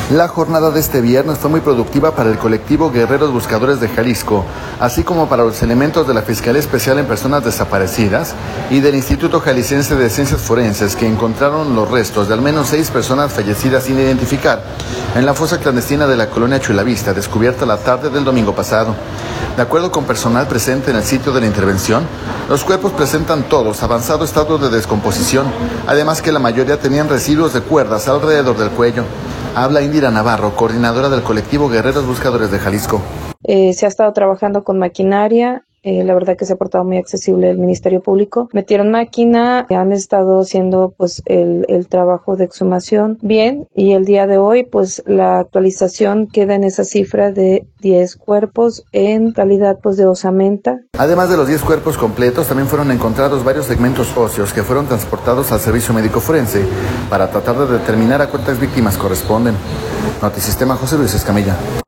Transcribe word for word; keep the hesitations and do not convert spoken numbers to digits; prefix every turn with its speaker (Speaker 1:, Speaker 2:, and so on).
Speaker 1: La jornada de este viernes fue muy productiva para el colectivo Guerreros Buscadores de Jalisco, así como para los elementos de la Fiscalía Especial en Personas Desaparecidas y del Instituto Jalisciense de Ciencias Forenses, que encontraron los restos de al menos seis personas fallecidas sin identificar en la fosa clandestina de la colonia Chulavista, descubierta la tarde del domingo pasado. De acuerdo con personal presente en el sitio de la intervención, los cuerpos presentan todos avanzado estado de descomposición, además que la mayoría tenían residuos de cuerdas alrededor del cuello. Habla Indira Navarro, coordinadora del colectivo Guerreros Buscadores de Jalisco.
Speaker 2: Eh, se ha estado trabajando con maquinaria. Eh, la verdad que se ha portado muy accesible el Ministerio Público. Metieron máquina, han estado haciendo pues el, el trabajo de exhumación bien, y el día de hoy pues la actualización queda en esa cifra de diez cuerpos en calidad pues de osamenta.
Speaker 1: Además de los diez cuerpos completos, también fueron encontrados varios segmentos óseos que fueron transportados al servicio médico forense para tratar de determinar a cuántas víctimas corresponden. Notisistema, José Luis Escamilla.